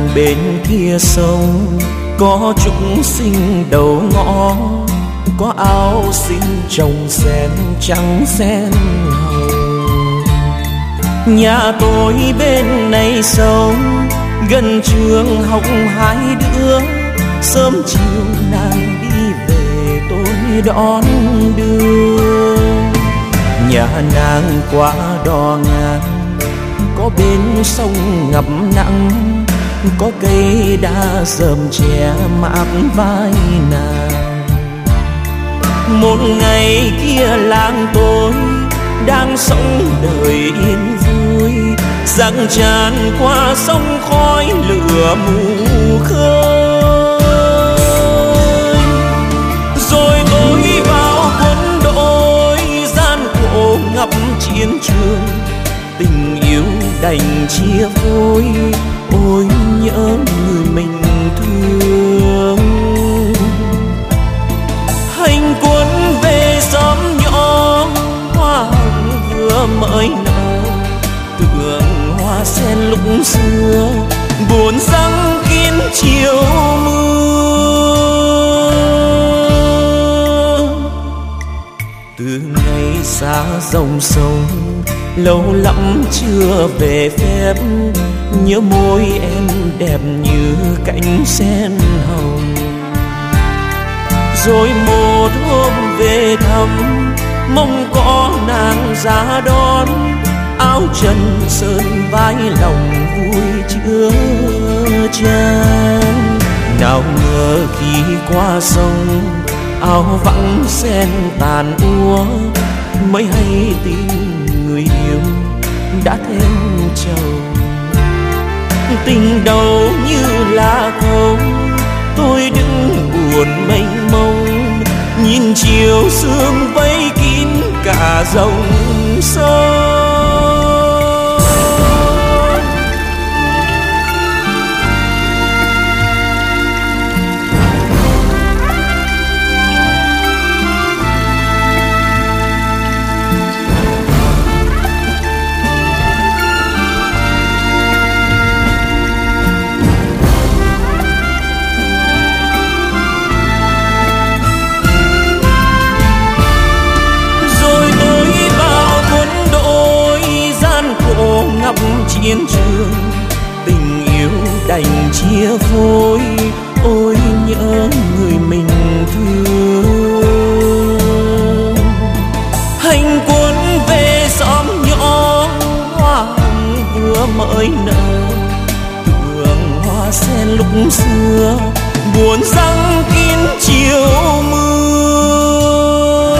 bên kia sông có chúng sinh đầu ngõ, có áo xin trồng sen trắng sen hồng. Nhà tôi bên này sông gần trường học hai đứa, sớm chiều nàng đi về tôi đón đưa. Nhà nàng qua đò ngang có bên sông ngập nặng, có cây đa rơm che mát vai nàng. Một ngày kia làng tôi đang sống đời yên vui, rạng tràn qua sông khói lửa mù khơi. Rồi tôi vào quân đội gian khổ ngập chiến trường, tình yêu đành chia phôi, ôi nhớ người mình thương. Hành quân về xóm nhỏ, hoa hồng vừa mới nở, tượng hoa sen lúc xưa buồn răng kín chiều mưa. Từ ngày xa dòng sông lâu lắm chưa về phép, nhớ môi em đẹp như cánh sen hồng. Rồi một hôm về thăm mong có nàng ra đón, áo trần sơn vai lòng vui chưa chan. Nào ngờ khi qua sông áo vắng sen tàn úa, mới hay tin người yêu đã thêm chồng. Tình đầu như là không, tôi đứng buồn mênh mông, nhìn chiều sương vây kín cả dòng sông. Chiến trường tình yêu đành chia phôi, ôi nhớ người mình thương. Hành quân về xóm nhỏ, hoa hồng vừa mới nở, tượng hoa sen lúc xưa buồn răng kín chiều mưa.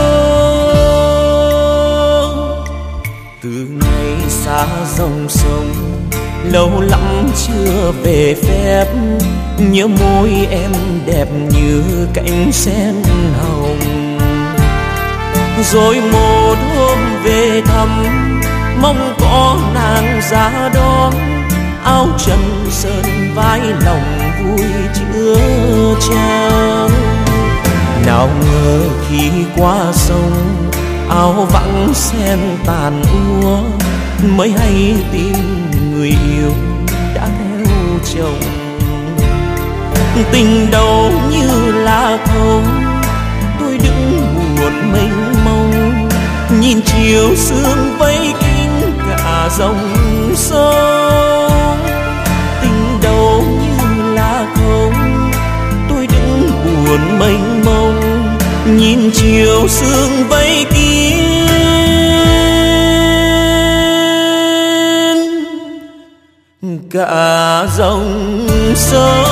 Từ ngày xa dòng sông lâu lắm chưa về phép, nhớ môi em đẹp như cánh sen hồng. Rồi một hôm về thăm mong có nàng ra đón, áo trần sơn vai lòng vui chưa chan. Nào ngờ khi qua sông áo vắng sen tàn úa, mới hay tin người yêu đã theo chồng. Tình đầu như là không, tôi đứng buồn mênh mông, nhìn chiều sương vây kín cả dòng sông. Tình đầu như là không, tôi đứng buồn mênh mông, nhìn chiều sương vây kín cả dòng sông.